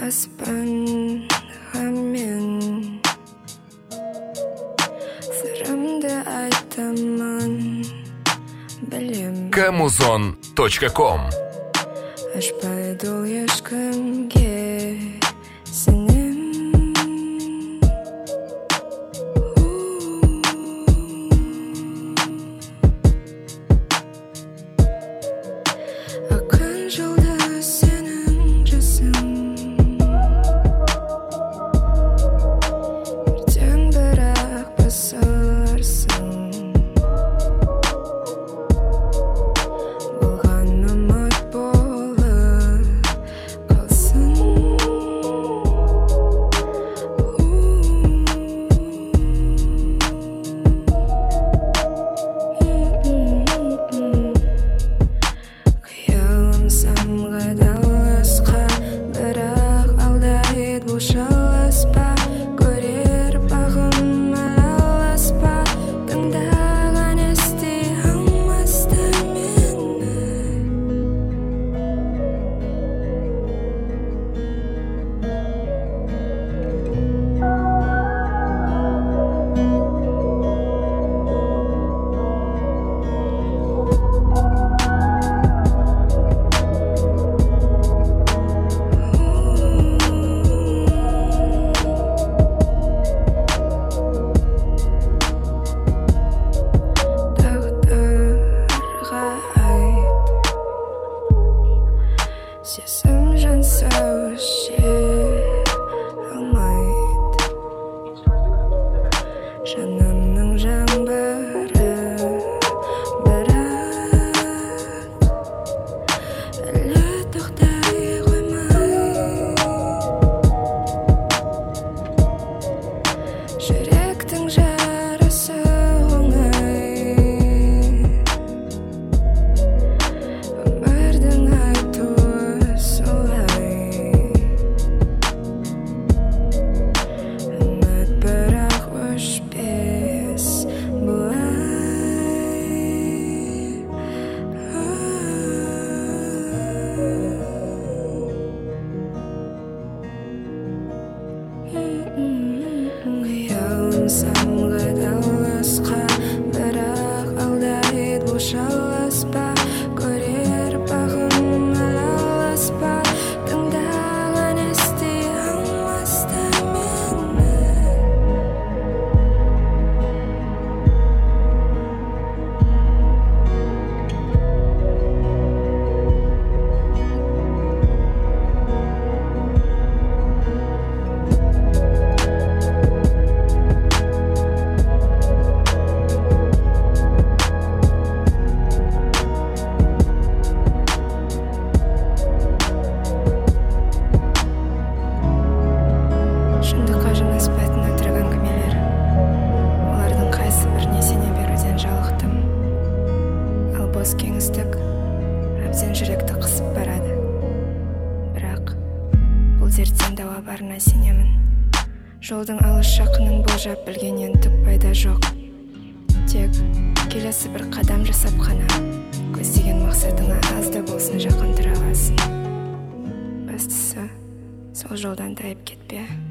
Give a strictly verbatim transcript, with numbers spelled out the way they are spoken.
аспан ғаммен сырымды айтамын, білем. камузон точка ком Ашпайды ол ешкімге сенім. Аққан жолда сенің жасың, бірден бірақ басыларсың. Болған үміт болып қалсын. Қиялым самғады алысқа, бірақ алдайды бұл шаласпа. Көрер бағым аласпа, тыңдаған ести алмасты мені. Тағдырға айт, сезім жанса өше алмайды. Жанымның жаңбыры, бірақ әлі тоқтай қоймай. Жүректің жарасы оңай, өмірдің айтуы солай. Үміт бірақ өшпес бұлай. Қиялым самғады алысқа, бірақ алдайды бұл шаласпа. Көрер бағым аласпа, тыңдаған ести алмасты мені. Шындыққа жанаспайтын өтірік әңгімелер, олардың қайсы біріне сене беруден жалықтым. Ал бос кеңістік әбден жүректі қысып барады. Бірақ бұл дерттен дауа барына сенемін. Жолдың алыс жақынын болжап білгеннен түк пайда жоқ. Тек келесі бір қадам жасап қана көздеген мақсатыңа аз да болсын жақын тұра аласың. Бастысы сол жолдан тайып кетпе.